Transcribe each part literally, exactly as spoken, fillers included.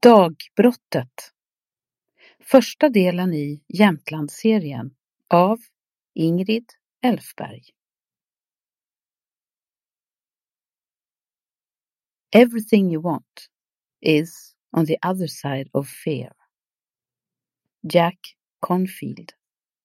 Dagbrottet. Första delen i Jämtlandsserien av Ingrid Elfberg. Everything you want is on the other side of fear. Jack Confield.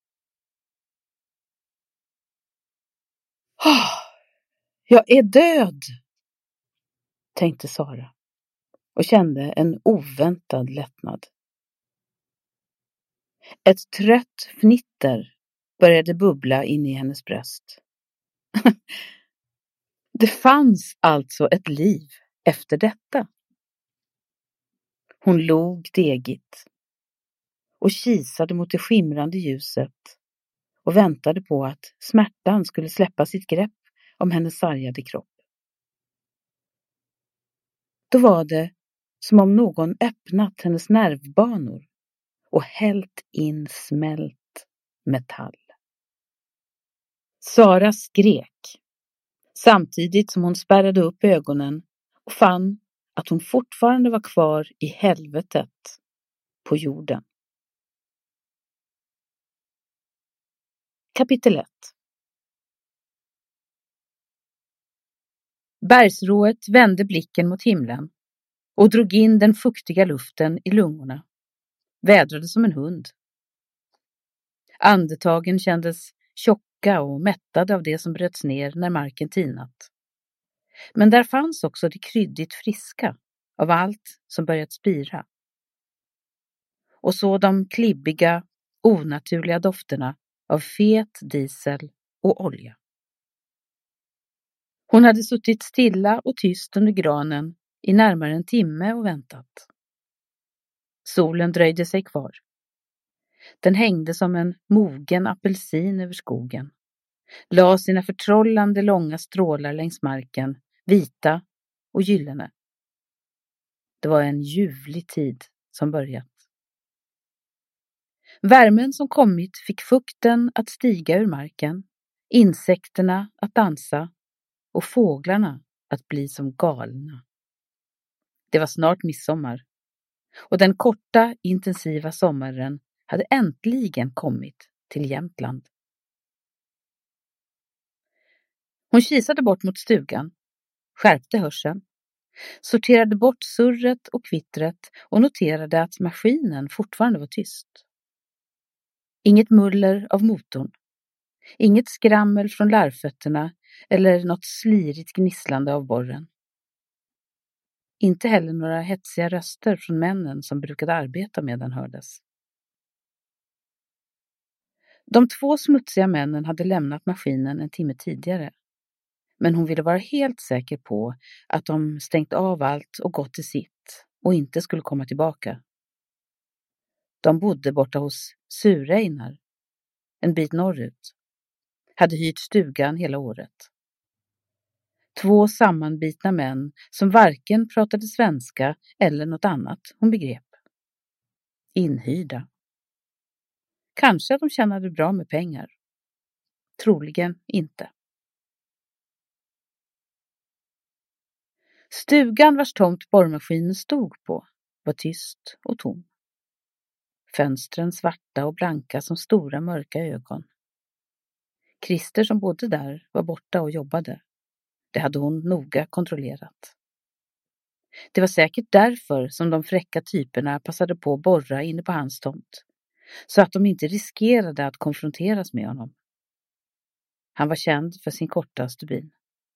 Oh, jag är död, tänkte Sara och kände en oväntad lättnad. Ett trött fnitter började bubbla in i hennes bröst. Det fanns alltså ett liv efter detta. Hon log degigt och kisade mot det skimrande ljuset och väntade på att smärtan skulle släppa sitt grepp om hennes sargade kropp. Då var det som om någon öppnat hennes nervbanor och hällt in smält metall. Sara skrek, samtidigt som hon spärrade upp ögonen och fann att hon fortfarande var kvar i helvetet på jorden. Kapitel ett. Bergsrået vände blicken mot himlen och drog in den fuktiga luften i lungorna. Vädrade som en hund. Andetagen kändes tjocka och mättade av det som bröts ner när marken tinat. Men där fanns också det kryddigt friska av allt som börjat spira. Och så de klibbiga, onaturliga dofterna av fet diesel och olja. Hon hade suttit stilla och tyst under granen i närmare en timme och väntat. Solen dröjde sig kvar. Den hängde som en mogen apelsin över skogen. La sina förtrollande långa strålar längs marken, vita och gyllene. Det var en ljuvlig tid som börjat. Värmen som kommit fick fukten att stiga ur marken, insekterna att dansa och fåglarna att bli som galna. Det var snart midsommar och den korta, intensiva sommaren hade äntligen kommit till Jämtland. Hon kisade bort mot stugan, skärpte hörseln, sorterade bort surret och kvittret och noterade att maskinen fortfarande var tyst. Inget muller av motorn, inget skrammel från larvfötterna eller något slirigt gnisslande av borren. Inte heller några hetsiga röster från männen som brukade arbeta med den hördes. De två smutsiga männen hade lämnat maskinen en timme tidigare. Men hon ville vara helt säker på att de stängt av allt och gått till sitt och inte skulle komma tillbaka. De bodde borta hos Sureinar, en bit norrut. Hade hyrt stugan hela året. Två sammanbitna män som varken pratade svenska eller något annat hon begrep. Inhyrda. Kanske att de tjänade bra med pengar. Troligen inte. Stugan vars tomt borrmaskinen stod på var tyst och tom. Fönstren svarta och blanka som stora mörka ögon. Christer som bodde där var borta och jobbade. Det hade hon noga kontrollerat. Det var säkert därför som de fräcka typerna passade på att borra inne på hans tomt. Så att de inte riskerade att konfronteras med honom. Han var känd för sin korta stubin.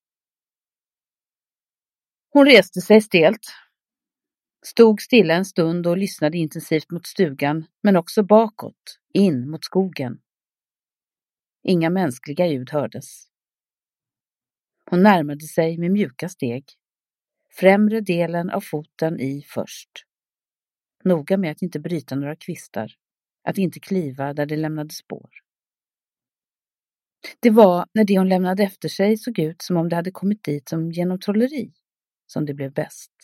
Hon reste sig stelt. Stod stilla en stund och lyssnade intensivt mot stugan, men också bakåt, in mot skogen. Inga mänskliga ljud hördes. Hon närmade sig med mjuka steg. Främre delen av foten i först. Noga med att inte bryta några kvistar. Att inte kliva där det lämnade spår. Det var när det hon lämnade efter sig såg ut som om det hade kommit dit som genom trolleri. Som det blev bäst.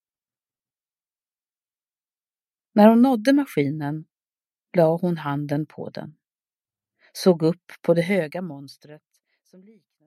När hon nådde maskinen la hon handen på den. Såg upp på det höga monstret som liknade